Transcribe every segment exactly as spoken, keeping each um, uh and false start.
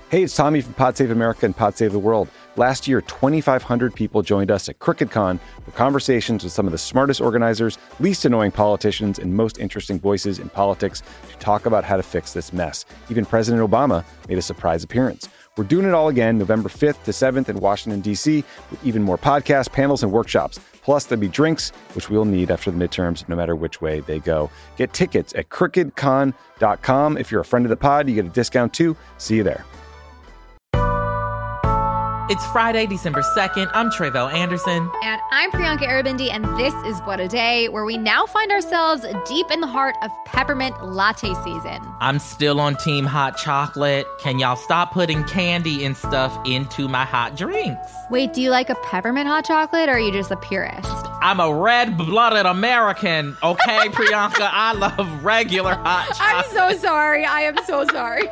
Hey, it's Tommy from Pod Save America and Pod Save the World. Last year, twenty-five hundred people joined us at CrookedCon for conversations with some of the smartest organizers, least annoying politicians, and most interesting voices in politics to talk about how to fix this mess. Even President Obama made a surprise appearance. We're doing it all again November fifth to seventh in Washington, D C, with even more podcasts, panels, and workshops. Plus, there'll be drinks, which we'll need after the midterms, no matter which way they go. Get tickets at crooked con dot com. If you're a friend of the pod, you get a discount too. See you there. It's Friday, December second. I'm Tre'vell Anderson. And I'm Priyanka Aribindi, and this is What a Day, where we now find ourselves deep in the heart of peppermint latte season. I'm still on team hot chocolate. Can y'all stop putting candy and stuff into my hot drinks? Wait, do you like a peppermint hot chocolate, or are you just a purist? I'm a red-blooded American, okay, Priyanka? I love regular hot chocolate. I'm so sorry. I am so sorry.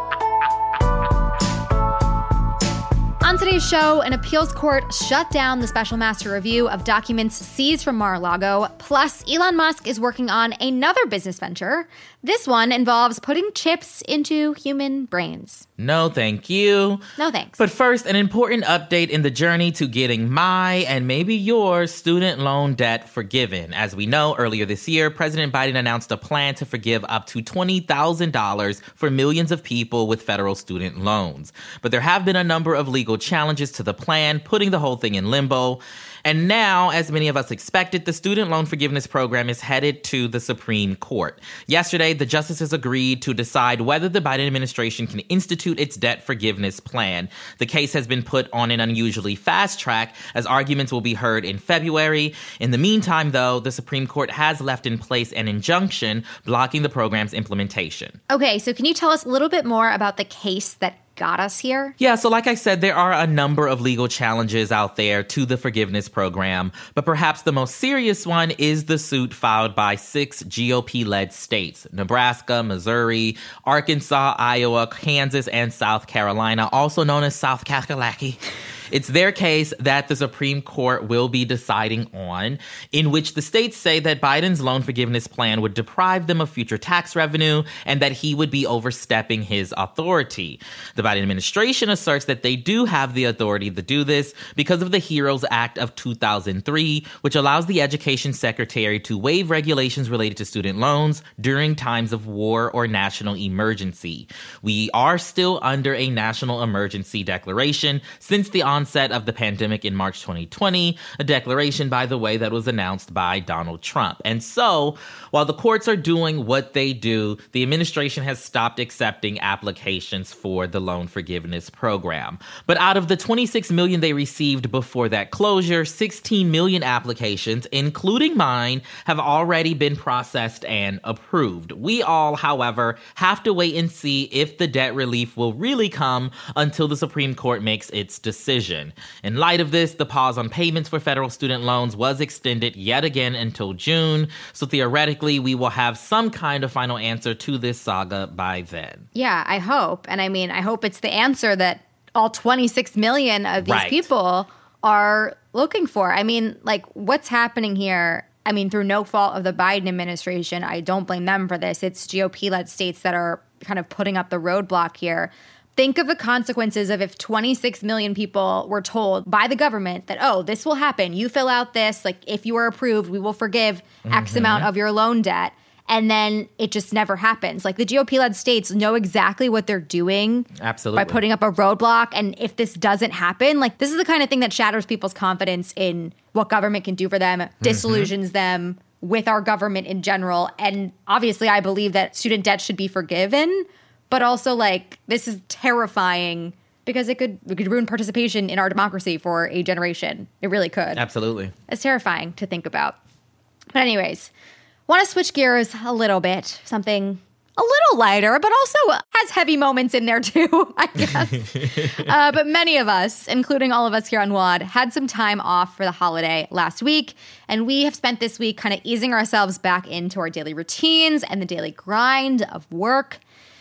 On today's show, an appeals court shut down the special master review of documents seized from Mar-a-Lago. Plus, Elon Musk is working on another business venture. This one involves putting chips into human brains. No, thank you. No, thanks. But first, an important update in the journey to getting my and maybe your student loan debt forgiven. As we know, earlier this year, President Biden announced a plan to forgive up to twenty thousand dollars for millions of people with federal student loans. But there have been a number of legal challenges to the plan, putting the whole thing in limbo. And now, as many of us expected, the student loan forgiveness program is headed to the Supreme Court. Yesterday, the justices agreed to decide whether the Biden administration can institute its debt forgiveness plan. The case has been put on an unusually fast track, as arguments will be heard in February. In the meantime, though, the Supreme Court has left in place an injunction blocking the program's implementation. Okay, so can you tell us a little bit more about the case that got us here? Yeah, so like I said, there are a number of legal challenges out there to the forgiveness program, but perhaps the most serious one is the suit filed by six G O P-led states: Nebraska, Missouri, Arkansas, Iowa, Kansas, and South Carolina, also known as South Kakalaki. It's their case that the Supreme Court will be deciding on, in which the states say that Biden's loan forgiveness plan would deprive them of future tax revenue and that he would be overstepping his authority. The Biden administration asserts that they do have the authority to do this because of the HEROES Act of two thousand three, which allows the education secretary to waive regulations related to student loans during times of war or national emergency. We are still under a national emergency declaration since the onset of the pandemic in March twenty twenty, a declaration, by the way, that was announced by Donald Trump. And so, while the courts are doing what they do, the administration has stopped accepting applications for the loan forgiveness program. But out of the twenty-six million they received before that closure, sixteen million applications, including mine, have already been processed and approved. We all, however, have to wait and see if the debt relief will really come until the Supreme Court makes its decision. In light of this, the pause on payments for federal student loans was extended yet again until June, so theoretically we will have some kind of final answer to this saga by then. Yeah, I hope. And I mean, I hope it's the answer that all twenty-six million of these right. people are looking for. I mean, like, what's happening here? I mean, through no fault of the Biden administration, I don't blame them for this. It's G O P-led states that are kind of putting up the roadblock here. Think of the consequences of if twenty-six million people were told by the government that, oh, this will happen. You fill out this. Like, if you are approved, we will forgive mm-hmm. X amount of your loan debt. And then it just never happens. Like, the G O P-led states know exactly what they're doing. Absolutely. By putting up a roadblock. And if this doesn't happen, like, this is the kind of thing that shatters people's confidence in what government can do for them, mm-hmm. disillusions them with our government in general. And obviously, I believe that student debt should be forgiven. But also, like, this is terrifying because it could it could ruin participation in our democracy for a generation. It really could. Absolutely. It's terrifying to think about. But anyways, want to switch gears a little bit. Something a little lighter, but also has heavy moments in there too, I guess. uh, but many of us, including all of us here on W A D, had some time off for the holiday last week. And we have spent this week kind of easing ourselves back into our daily routines and the daily grind of work.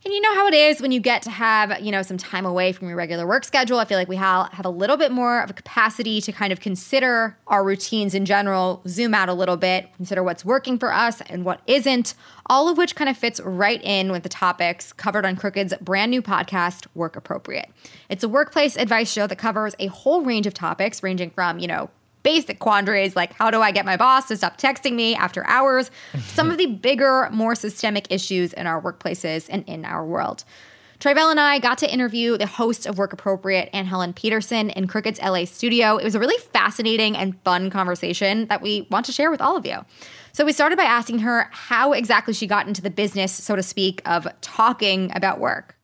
And you know how it is when you get to have, you know, some time away from your regular work schedule. I feel like we ha- have a little bit more of a capacity to kind of consider our routines in general, zoom out a little bit, consider what's working for us and what isn't, all of which kind of fits right in with the topics covered on Crooked's brand new podcast, Work Appropriate. It's a workplace advice show that covers a whole range of topics, ranging from, you know, basic quandaries like how do I get my boss to stop texting me after hours, some of the bigger, more systemic issues in our workplaces and in our world. Troy Bell and I got to interview the host of Work Appropriate, Anne Helen Peterson, in Crooked's L A studio. It was a really fascinating and fun conversation that we want to share with all of you. So we started by asking her how exactly she got into the business, so to speak, of talking about work.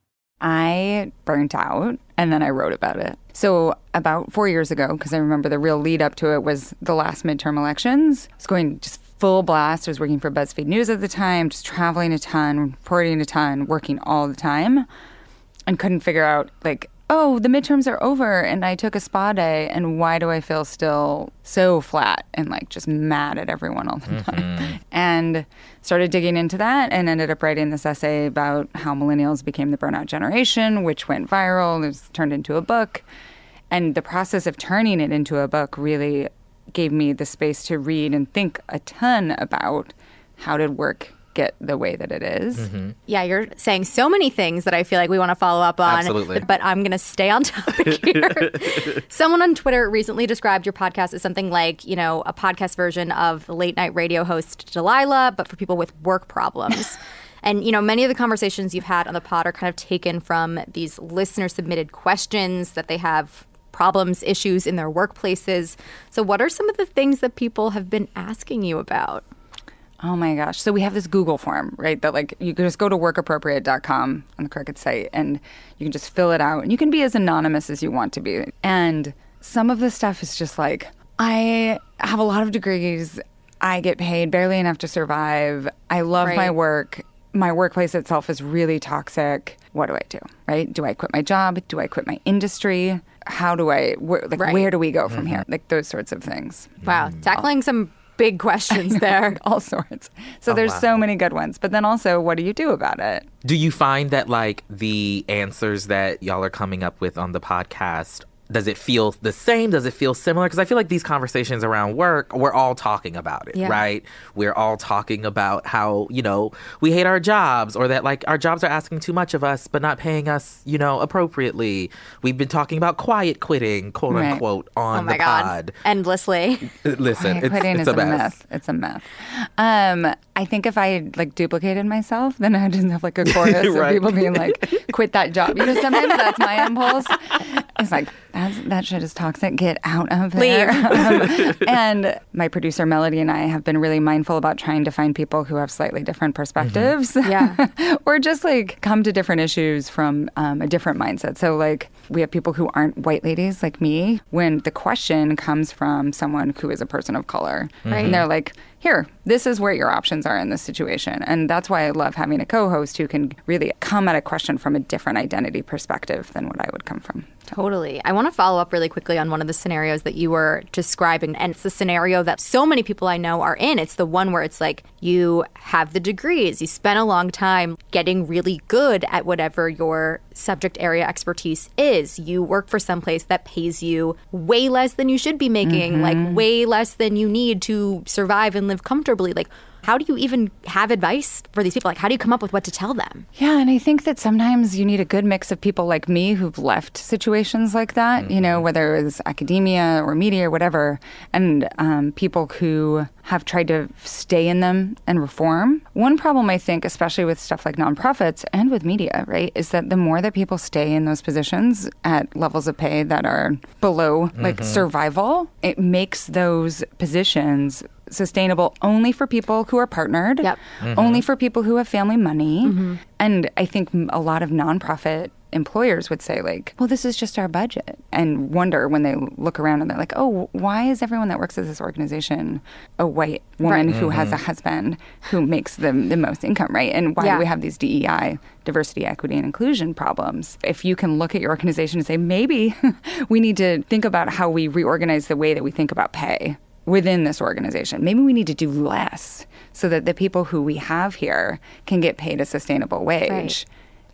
I burnt out and then I wrote about it. So about four years ago, because I remember the real lead up to it was the last midterm elections, I was going just full blast. I was working for BuzzFeed News at the time, just traveling a ton, reporting a ton, working all the time, and couldn't figure out, like, oh, the midterms are over and I took a spa day, and why do I feel still so flat and like just mad at everyone all the time? Mm-hmm. And started digging into that and ended up writing this essay about how millennials became the burnout generation, which went viral. It was turned into a book. And the process of turning it into a book really gave me the space to read and think a ton about how did work get the way that it is. Mm-hmm. Yeah, you're saying so many things that I feel like we want to follow up on. Absolutely. But I'm going to stay on topic here. Someone on Twitter recently described your podcast as something like, you know, a podcast version of the late night radio host Delilah, but for people with work problems. And, you know, many of the conversations you've had on the pod are kind of taken from these listener submitted questions that they have problems, issues in their workplaces. So what are some of the things that people have been asking you about? Oh my gosh. So we have this Google form, right? That like you can just go to work appropriate dot com on the Crooked site and you can just fill it out and you can be as anonymous as you want to be. And some of the stuff is just like, I have a lot of degrees. I get paid barely enough to survive. I love right. my work. My workplace itself is really toxic. What do I do, right? Do I quit my job? Do I quit my industry? How do I, where, like, right. where do we go from mm-hmm. here? Like those sorts of things. Wow. Tackling some big questions there. All sorts. So oh, there's wow. so many good ones. But then also, what do you do about it? Do you find that, like, the answers that y'all are coming up with on the podcast, does it feel the same? Does it feel similar? Because I feel like these conversations around work, we're all talking about it, yeah. right? We're all talking about how, you know, we hate our jobs, or that, like, our jobs are asking too much of us but not paying us, you know, appropriately. We've been talking about quiet quitting, quote right. unquote, on oh my the God. pod. Endlessly. Listen, Quiet it's, quitting it's is a a mess. myth. It's a myth. Um, I think if I like duplicated myself, then I just have like a chorus right. of people being like, "Quit that job." You know, sometimes that's my impulse. It's like that's, that shit is toxic. Get out of there. um, and my producer Melody and I have been really mindful about trying to find people who have slightly different perspectives. Mm-hmm. Yeah, or just like come to different issues from um, a different mindset. So like we have people who aren't white ladies like me. When the question comes from someone who is a person of color, right. and they're like, here, this is where your options are in this situation. And that's why I love having a co-host who can really come at a question from a different identity perspective than what I would come from. Totally. I want to follow up really quickly on one of the scenarios that you were describing. And it's the scenario that so many people I know are in. It's the one where it's like you have the degrees, you spent a long time getting really good at whatever your subject area expertise is. You work for someplace that pays you way less than you should be making, mm-hmm. like way less than you need to survive and live comfortably. Like, how do you even have advice for these people? Like, how do you come up with what to tell them? Yeah, and I think that sometimes you need a good mix of people like me who've left situations like that, mm-hmm. you know, whether it was academia or media or whatever, and um, people who have tried to stay in them and reform. One problem, I think, especially with stuff like nonprofits and with media, right, is that the more that people stay in those positions at levels of pay that are below, mm-hmm. like, survival, it makes those positions sustainable only for people who are partnered, yep. mm-hmm. only for people who have family money. Mm-hmm. And I think a lot of nonprofit employers would say, like, well, this is just our budget, and wonder when they look around and they're like, oh, why is everyone that works at this organization a white woman right. who mm-hmm. has a husband who makes the, the most income, right? And why yeah. do we have these D E I, diversity, equity, and inclusion problems? If you can look at your organization and say, maybe we need to think about how we reorganize the way that we think about pay within this organization. Maybe we need to do less so that the people who we have here can get paid a sustainable wage. Right.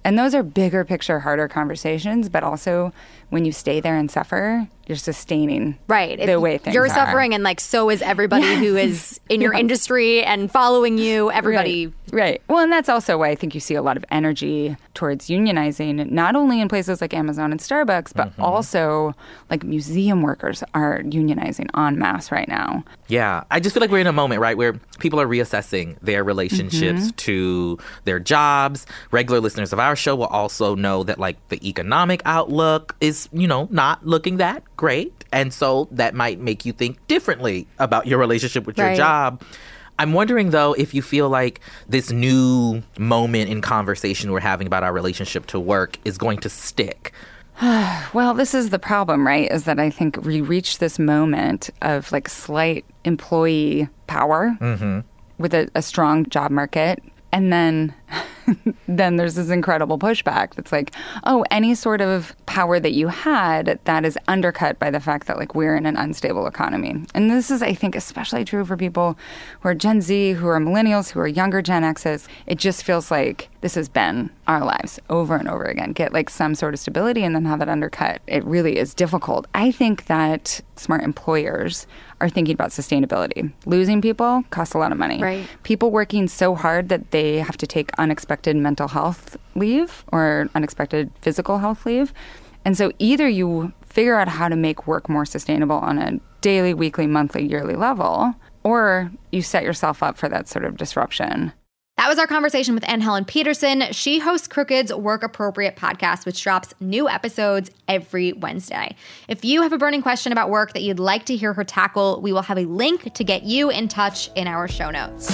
And those are bigger picture, harder conversations, but also when you stay there and suffer, you're sustaining right. the it, way things You're are. suffering, and like so is everybody yes. who is in your yes. industry and following you. Everybody. Right. right. Well, and that's also why I think you see a lot of energy towards unionizing, not only in places like Amazon and Starbucks, but mm-hmm. also like museum workers are unionizing en masse right now. Yeah. I just feel like we're in a moment, right, where people are reassessing their relationships mm-hmm. to their jobs. Regular listeners of our show will also know that like the economic outlook is, you know, not looking that great. And so that might make you think differently about your relationship with your right. job. I'm wondering, though, if you feel like this new moment in conversation we're having about our relationship to work is going to stick. Well, this is the problem, right? Is that I think we reach this moment of like slight employee power mm-hmm. with a, a strong job market. And then then there's this incredible pushback that's like, oh, any sort of power that you had that is undercut by the fact that like we're in an unstable economy. And this is, I think, especially true for people who are Gen Z, who are millennials, who are younger Gen X's. It just feels like this has been our lives over and over again. Get like some sort of stability and then have it undercut. It really is difficult. I think that smart employers are thinking about sustainability. Losing people costs a lot of money. Right. People working so hard that they have to take unexpected mental health leave or unexpected physical health leave. And so either you figure out how to make work more sustainable on a daily, weekly, monthly, yearly level, or you set yourself up for that sort of disruption. That was our conversation with Anne Helen Peterson. She hosts Crooked's Work Appropriate podcast, which drops new episodes every Wednesday. If you have a burning question about work that you'd like to hear her tackle, we will have a link to get you in touch in our show notes.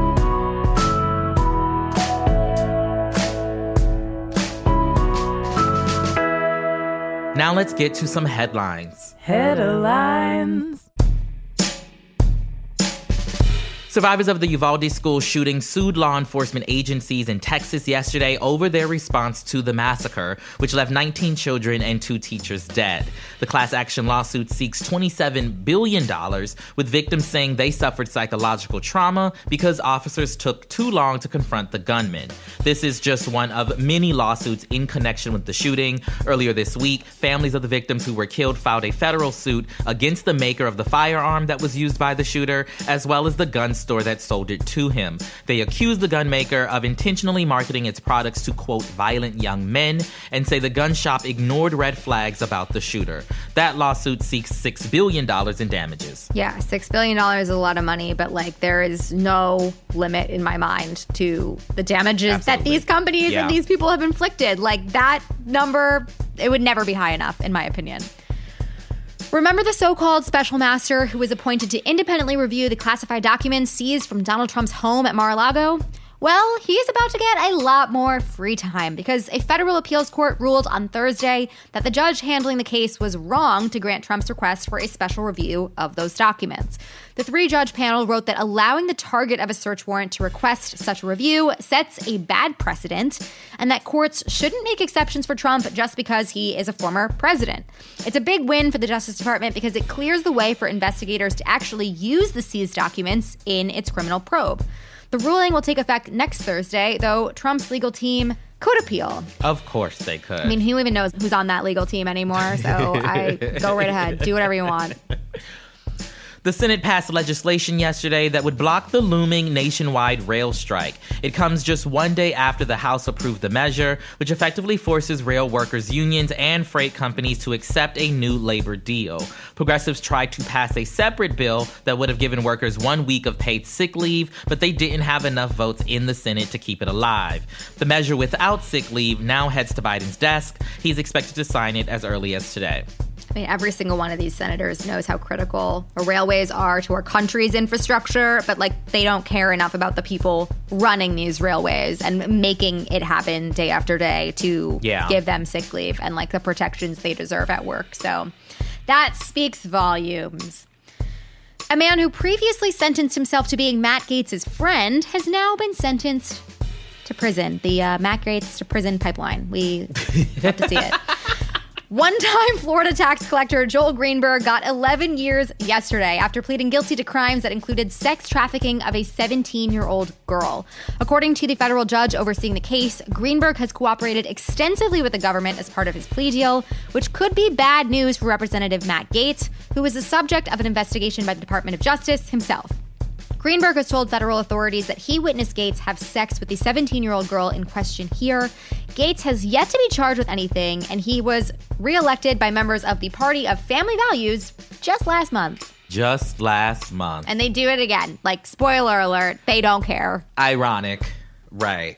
Now let's get to some headlines. Headlines. Survivors of the Uvalde school shooting sued law enforcement agencies in Texas yesterday over their response to the massacre, which left nineteen children and two teachers dead. The class action lawsuit seeks twenty-seven billion dollars, with victims saying they suffered psychological trauma because officers took too long to confront the gunman. This is just one of many lawsuits in connection with the shooting. Earlier this week, families of the victims who were killed filed a federal suit against the maker of the firearm that was used by the shooter, as well as the gun store that sold it to him. They accuse the gun maker of intentionally marketing its products to, quote, violent young men, and say the gun shop ignored red flags about the shooter. That lawsuit seeks six billion dollars in damages. Yeah, six billion dollars is a lot of money, but like there is no limit in my mind to the damages Absolutely. that these companies yeah. and these people have inflicted. Like that number, it would never be high enough, in my opinion. Remember the so-called special master who was appointed to independently review the classified documents seized from Donald Trump's home at Mar-a-Lago? Well, he's about to get a lot more free time because a federal appeals court ruled on Thursday that the judge handling the case was wrong to grant Trump's request for a special review of those documents. The three-judge panel wrote that allowing the target of a search warrant to request such a review sets a bad precedent, and that courts shouldn't make exceptions for Trump just because he is a former president. It's a big win for the Justice Department because it clears the way for investigators to actually use the seized documents in its criminal probe. The ruling will take effect next Thursday, though Trump's legal team could appeal. Of course they could. I mean, who even knows who's on that legal team anymore? So I go right ahead. Do whatever you want. The Senate passed legislation yesterday that would block the looming nationwide rail strike. It comes just one day after the House approved the measure, which effectively forces rail workers' unions and freight companies to accept a new labor deal. Progressives tried to pass a separate bill that would have given workers one week of paid sick leave, but they didn't have enough votes in the Senate to keep it alive. The measure without sick leave now heads to Biden's desk. He's expected to sign it as early as today. I mean, every single one of these senators knows how critical railways are to our country's infrastructure, but like they don't care enough about the people running these railways and making it happen day after day to yeah. give them sick leave and like the protections they deserve at work. So that speaks volumes. A man who previously sentenced himself to being Matt Gaetz' friend has now been sentenced to prison. The uh, Matt Gaetz to prison pipeline. We love to see it. One-time Florida tax collector Joel Greenberg got eleven years yesterday after pleading guilty to crimes that included sex trafficking of a seventeen-year-old girl. According to the federal judge overseeing the case, Greenberg has cooperated extensively with the government as part of his plea deal, which could be bad news for Representative Matt Gaetz, who is the subject of an investigation by the Department of Justice himself. Greenberg has told federal authorities that he witnessed Gaetz have sex with the seventeen-year-old girl in question here. Gaetz has yet to be charged with anything, and he was reelected by members of the Party of Family Values just last month. Just last month. And they do it again. Like, spoiler alert, they don't care. Ironic. Right.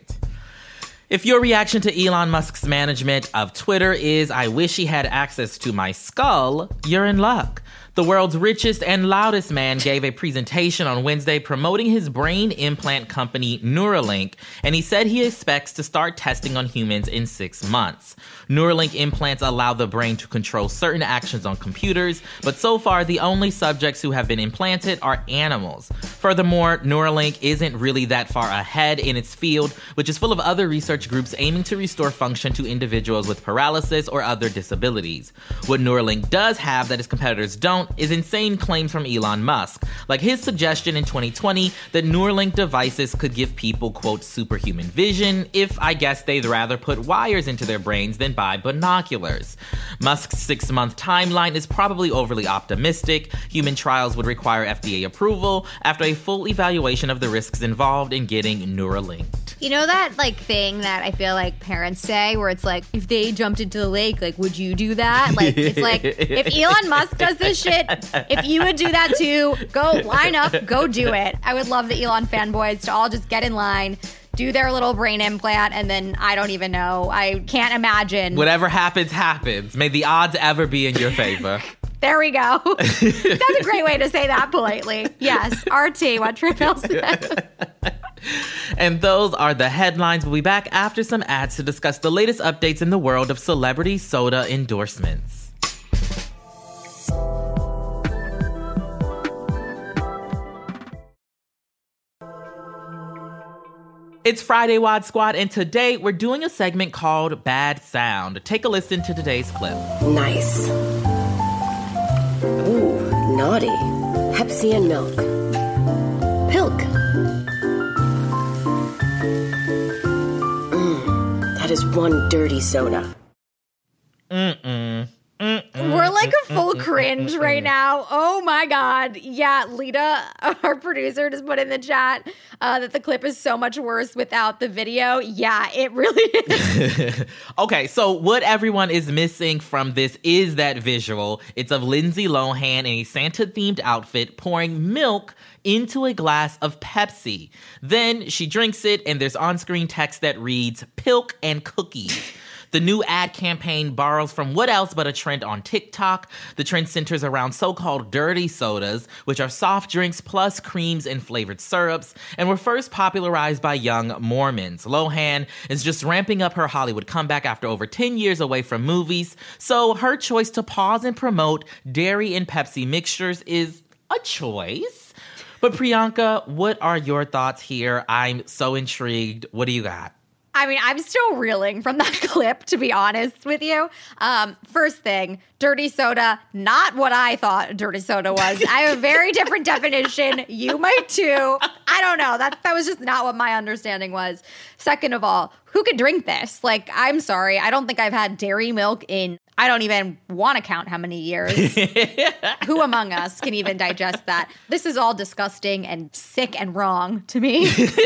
If your reaction to Elon Musk's management of Twitter is, I wish he had access to my skull, you're in luck. The world's richest and loudest man gave a presentation on Wednesday promoting his brain implant company Neuralink, and he said he expects to start testing on humans in six months. Neuralink implants allow the brain to control certain actions on computers, but so far the only subjects who have been implanted are animals. Furthermore, Neuralink isn't really that far ahead in its field, which is full of other research groups aiming to restore function to individuals with paralysis or other disabilities. What Neuralink does have that its competitors don't is insane claims from Elon Musk, like his suggestion in twenty twenty that Neuralink devices could give people, quote, superhuman vision if, I guess, they'd rather put wires into their brains than buy binoculars. Musk's six-month timeline is probably overly optimistic. Human trials would require F D A approval after a full evaluation of the risks involved in getting Neuralink. You know that, like, thing that I feel like parents say where it's like, if they jumped into the lake, like, would you do that? Like, it's like, if Elon Musk does this shit, if you would do that too, go line up, go do it. I would love the Elon fanboys to all just get in line, do their little brain implant, and then I don't even know. I can't imagine. Whatever happens, happens. May the odds ever be in your favor. There we go. That's a great way to say that politely. Yes, R T, what Trivell said. And those are the headlines. We'll be back after some ads to discuss the latest updates in the world of celebrity soda endorsements. It's Friday, Wad Squad, and today we're doing a segment called Bad Sound. Take a listen to today's clip. Nice. Ooh, naughty. Pepsi and milk. Pilk. Mmm, that is one dirty soda. Mm-mm. Mm-mm. We're like a full cringe right now. Oh my God. Yeah, Lita, our producer, just put in the chat uh, that the clip is so much worse without the video. Yeah, it really is. Okay, so what everyone is missing from this is that visual. It's of Lindsay Lohan in a Santa-themed outfit pouring milk into a glass of Pepsi. Then she drinks it, and there's on-screen text that reads, "Pilk and cookies." The new ad campaign borrows from what else but a trend on TikTok. The trend centers around so-called dirty sodas, which are soft drinks plus creams and flavored syrups, and were first popularized by young Mormons. Lohan is just ramping up her Hollywood comeback after over ten years away from movies, so her choice to pause and promote dairy and Pepsi mixtures is a choice. But Priyanka, what are your thoughts here? I'm so intrigued. What do you got? I mean, I'm still reeling from that clip, to be honest with you. Um, first thing, dirty soda, not what I thought dirty soda was. I have a very different definition. You might too. I don't know. That that was just not what my understanding was. Second of all, who could drink this? Like, I'm sorry. I don't think I've had dairy milk in, I don't even want to count how many years. Who among us can even digest that? This is all disgusting and sick and wrong to me.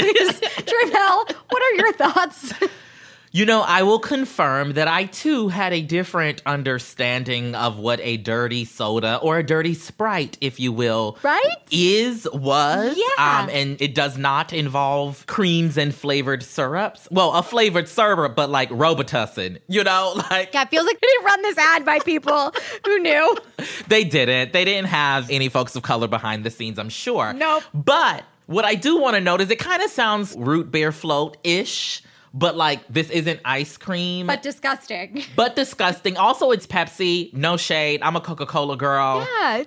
Trivell, what are your thoughts? You know, I will confirm that I, too, had a different understanding of what a dirty soda, or a dirty Sprite, if you will, right? is, was. Yeah. Um, and it does not involve creams and flavored syrups. Well, a flavored syrup, but like Robitussin, you know? like Yeah, it feels like they didn't run this ad by people who knew. They didn't. They didn't have any folks of color behind the scenes, I'm sure. Nope. But what I do want to note is it kind of sounds root beer float-ish. But, like, this isn't ice cream. But disgusting. But disgusting. Also, it's Pepsi. No shade. I'm a Coca-Cola girl.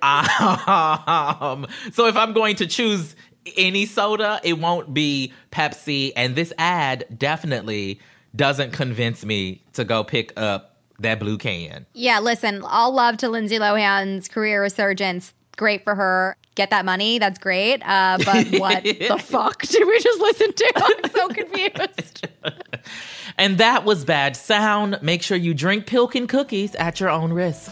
Yeah. Um, so if I'm going to choose any soda, it won't be Pepsi. And this ad definitely doesn't convince me to go pick up that blue can. Yeah, listen, all love to Lindsay Lohan's career resurgence. Great for her. Get that money. That's great. Uh, but what the fuck did we just listen to? I'm so confused. And that was bad sound. Make sure you drink Pilkin cookies at your own risk.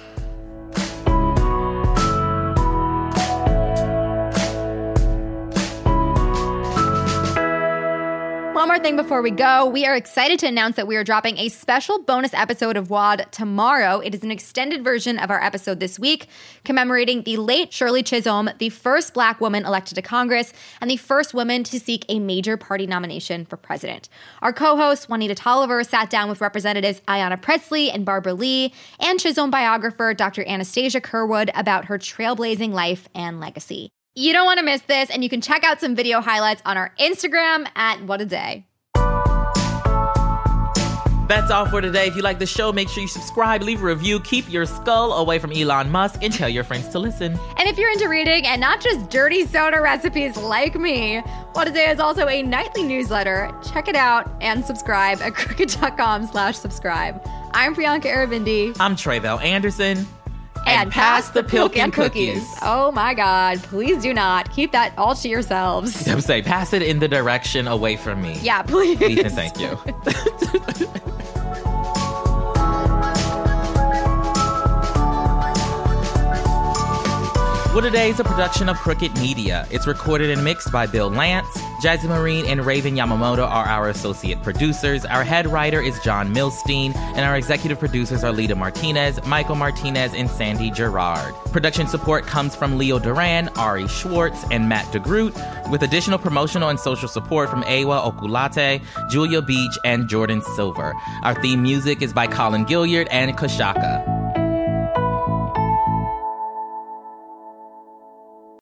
One more thing before we go. We are excited to announce that we are dropping a special bonus episode of W O D tomorrow. It is an extended version of our episode this week, commemorating the late Shirley Chisholm, the first Black woman elected to Congress and the first woman to seek a major party nomination for president. Our co-host, Juanita Tolliver, sat down with Representatives Ayanna Pressley and Barbara Lee and Chisholm biographer Doctor Anastasia Curwood about her trailblazing life and legacy. You don't want to miss this, and you can check out some video highlights on our Instagram at What a Day. That's all for today. If you like the show, make sure you subscribe, leave a review, keep your skull away from Elon Musk, and tell your friends to listen. And if you're into reading and not just dirty soda recipes like me, What a Day is also a nightly newsletter. Check it out and subscribe at crooked.com slash subscribe. I'm Priyanka Arivindi. I'm Tre'vell Anderson. And, and pass, pass the Pilkin cookies. cookies. Oh my God, please do not. Keep that all to yourselves. I'm saying, pass it in the direction away from me. Yeah, please. Ethan, thank you. What a Day is a production of Crooked Media. It's recorded and mixed by Bill Lance. Jazzy Marine and Raven Yamamoto are our associate producers. Our head writer is John Milstein, and our executive producers are Lita Martinez, Michael Martinez, and Sandy Gerard. Production support comes from Leo Duran, Ari Schwartz, and Matt DeGroot, with additional promotional and social support from Ewa Okulate, Julia Beach, and Jordan Silver. Our theme music is by Colin Gilliard and Kashaka.